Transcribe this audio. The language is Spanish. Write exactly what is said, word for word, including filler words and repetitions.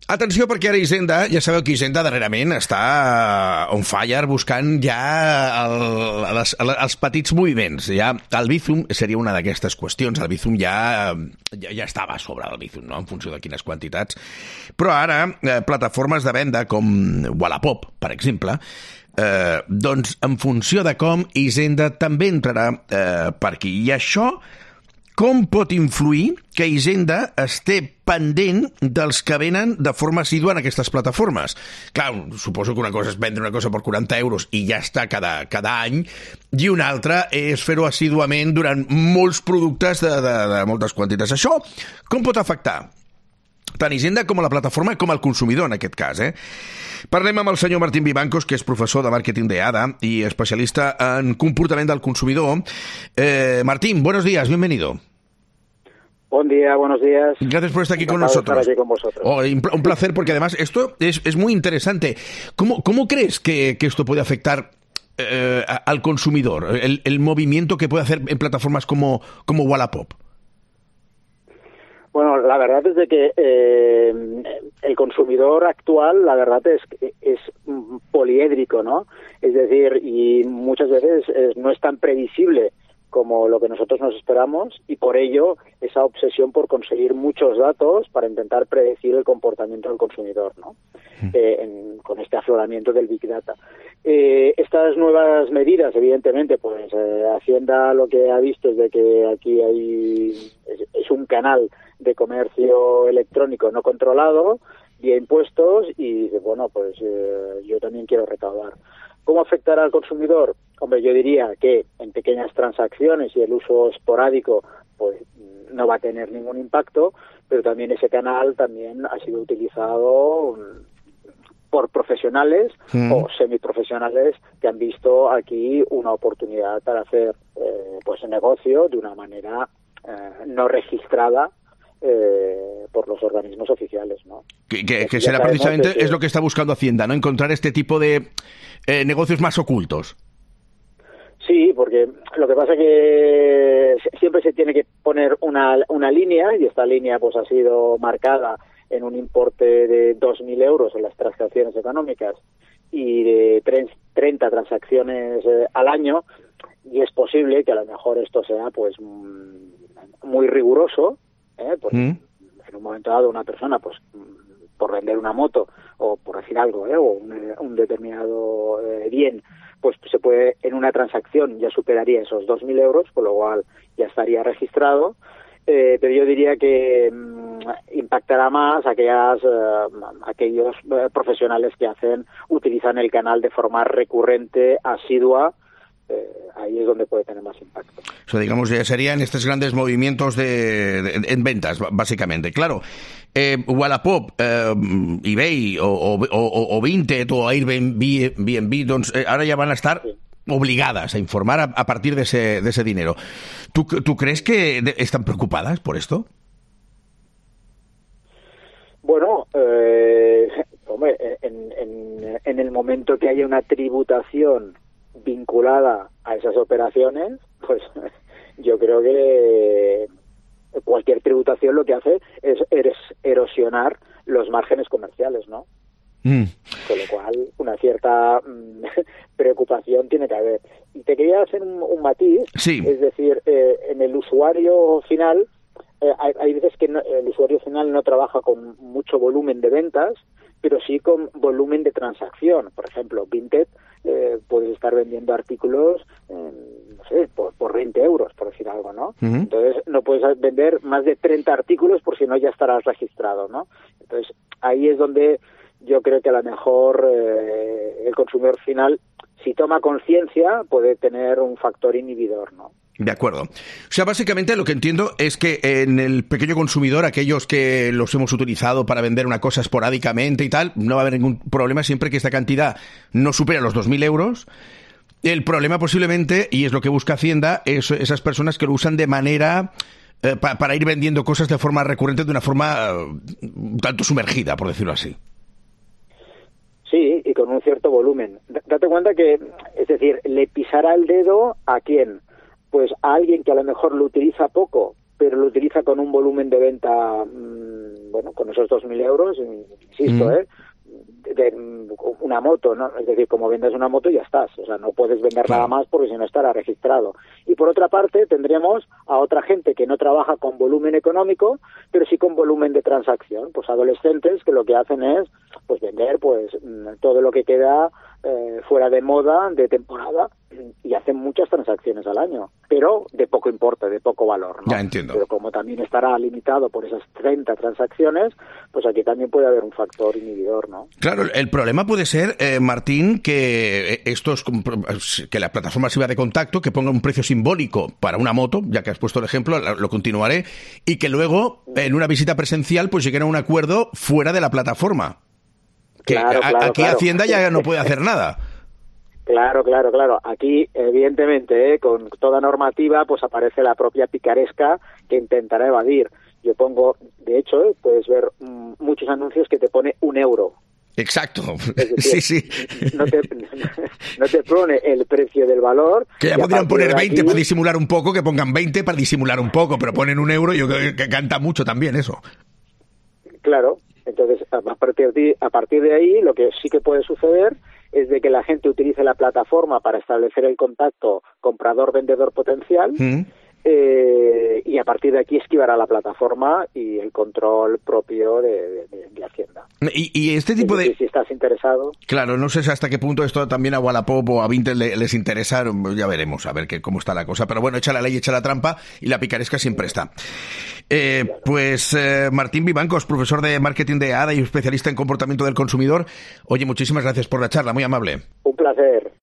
Atenció, perquè ara Hisenda, ja sabeu que Hisenda darrerament està on fire buscant ja el, les, els petits moviments. Ja, el Bizum seria una d'aquestes qüestions. El Bizum ja, ja, ja estava a sobre del Bizum, no?, en funció de quines quantitats. Però ara, eh, plataformes de venda com Wallapop, per exemple, eh, doncs en funció de com, Hisenda també entrarà eh, per aquí. I això com pot influir que Hisenda esté pendent dels que venen de forma assídua en aquestes plataformes? Clar, suposo que una cosa és vendre una cosa per quaranta euros i ja està cada, cada any, i una altra és fer-ho assíduament durant molts productes de, de, de moltes quantitats. Això com pot afectar tant Hisenda com a la plataforma com al consumidor, en aquest cas, eh? Parlem amb el senyor Martín Vivancos, que és professor de màrqueting de ADA i especialista en comportament del consumidor. Eh, Martín, buenos días, bienvenido. Buen día, buenos días. Gracias por estar aquí con nosotros. Estar aquí con vosotros. Oh, un placer, porque además esto es, es muy interesante. ¿Cómo, cómo crees que, que esto puede afectar eh, al consumidor? El, el movimiento que puede hacer en plataformas como, como Wallapop. Bueno, la verdad es de que eh, el consumidor actual, la verdad es es poliédrico, ¿no? Es decir, y muchas veces es, no es tan previsible como lo que nosotros nos esperamos, y por ello esa obsesión por conseguir muchos datos para intentar predecir el comportamiento del consumidor, ¿no? Eh, en, con este afloramiento del Big Data. Eh, estas nuevas medidas, evidentemente, pues eh, Hacienda lo que ha visto es de que aquí hay es, es un canal de comercio electrónico no controlado, vía impuestos, y bueno, pues eh, yo también quiero recaudar. ¿Cómo afectará al consumidor? Hombre, yo diría que en pequeñas transacciones y el uso esporádico pues no va a tener ningún impacto, pero también ese canal también ha sido utilizado por profesionales mm. o semiprofesionales que han visto aquí una oportunidad para hacer eh, pues negocio de una manera eh, no registrada Eh, por los organismos oficiales, ¿no? Que, que, que será precisamente que, es lo que está buscando Hacienda, ¿no? Encontrar este tipo de eh, negocios más ocultos. Sí, porque lo que pasa es que siempre se tiene que poner una, una línea, y esta línea pues ha sido marcada en un importe de dos mil euros en las transacciones económicas y de treinta transacciones eh, al año, y es posible que a lo mejor esto sea pues muy riguroso. ¿Eh? Pues, mm. En un momento dado una persona, pues por vender una moto o por decir algo, ¿eh? o un, un determinado eh, bien, pues se puede, en una transacción ya superaría esos dos mil euros, con lo cual ya estaría registrado, eh, pero yo diría que mm, impactará más aquellas, eh, aquellos eh, profesionales que hacen, utilizan el canal de forma recurrente, asidua. Eh, ahí es donde puede tener más impacto. O sea, digamos, ya serían estos grandes movimientos de, de en ventas, básicamente. Claro, eh, Wallapop, eh, eBay o, o, o, o Vinted o Airbnb, doncs, eh, ahora ya van a estar sí. obligadas a informar a, a partir de ese, de ese dinero. ¿Tú, ¿Tú crees que de, están preocupadas por esto? Bueno, eh, hombre, en, en, en el momento que haya una tributación vinculada a esas operaciones, pues yo creo que cualquier tributación lo que hace es, es erosionar los márgenes comerciales, ¿no? Mm. Con lo cual, una cierta mmm, preocupación tiene que haber. Y te quería hacer un, un matiz, sí. Es decir, eh, en el usuario final, eh, hay, hay veces que no, el usuario final no trabaja con mucho volumen de ventas, pero sí con volumen de transacción. Por ejemplo, Vinted, eh, puedes estar vendiendo artículos, eh, no sé, por, por veinte euros, por decir algo, ¿no? Uh-huh. Entonces, no puedes vender más de treinta artículos, por si no ya estarás registrado, ¿no? Entonces, ahí es donde yo creo que a lo mejor eh, el consumidor final, si toma conciencia, puede tener un factor inhibidor, ¿no? De acuerdo. O sea, básicamente lo que entiendo es que en el pequeño consumidor, aquellos que los hemos utilizado para vender una cosa esporádicamente y tal, no va a haber ningún problema siempre que esta cantidad no supere los dos mil euros. El problema posiblemente, y es lo que busca Hacienda, es esas personas que lo usan de manera eh, pa, para ir vendiendo cosas de forma recurrente, de una forma uh, un tanto sumergida, por decirlo así. Sí, y con un cierto volumen. D- date cuenta que, es decir, le pisará el dedo a quién. Pues a alguien que a lo mejor lo utiliza poco, pero lo utiliza con un volumen de venta, mmm, bueno, con esos dos mil euros, insisto, mm. ¿eh? De, de una moto, ¿no? Es decir, como vendes una moto ya estás, o sea, no puedes vender claro. nada más porque si no estará registrado. Y por otra parte tendremos a otra gente que no trabaja con volumen económico, pero sí con volumen de transacción, pues adolescentes que lo que hacen es pues vender pues todo lo que queda eh, fuera de moda, de temporada, y hacen muchas transacciones al año, pero de poco importe, de poco valor, ¿no? Ya entiendo. Pero como también estará limitado por esas treinta transacciones, pues aquí también puede haber un factor inhibidor, ¿no? Claro, el problema puede ser, eh, Martín, que estos, que la plataforma sirva de contacto, que ponga un precio simbólico para una moto, ya que has puesto el ejemplo, lo continuaré, y que luego, en una visita presencial, pues lleguen a un acuerdo fuera de la plataforma. Que claro, claro, aquí claro. Hacienda ya no puede hacer nada. Claro, claro, claro. Aquí, evidentemente, ¿eh? con toda normativa, pues aparece la propia picaresca que intentará evadir. Yo pongo, de hecho, ¿eh? puedes ver mmm, muchos anuncios que te pone un euro. Exacto. Es decir, sí, sí. No te, no te pone el precio del valor. Que ya podrían poner veinte aquí, para disimular un poco, que pongan veinte para disimular un poco, pero ponen un euro, yo creo que canta mucho también eso. Claro. Entonces, a partir de, a partir de ahí, lo que sí que puede suceder es de que la gente utilice la plataforma para establecer el contacto comprador-vendedor potencial mm. eh, y a partir de aquí esquivará la plataforma y el control propio de, de, de Hacienda. Y, y este tipo de... Si estás interesado... Claro, no sé hasta qué punto esto también a Wallapop o a Vinted les, les interesa, ya veremos, a ver qué, cómo está la cosa. Pero bueno, echa la ley, echa la trampa y la picaresca siempre está. Eh, claro. Pues eh, Martín Vivancos, profesor de marketing de A D A y especialista en comportamiento del consumidor. Oye, muchísimas gracias por la charla, muy amable. Un placer.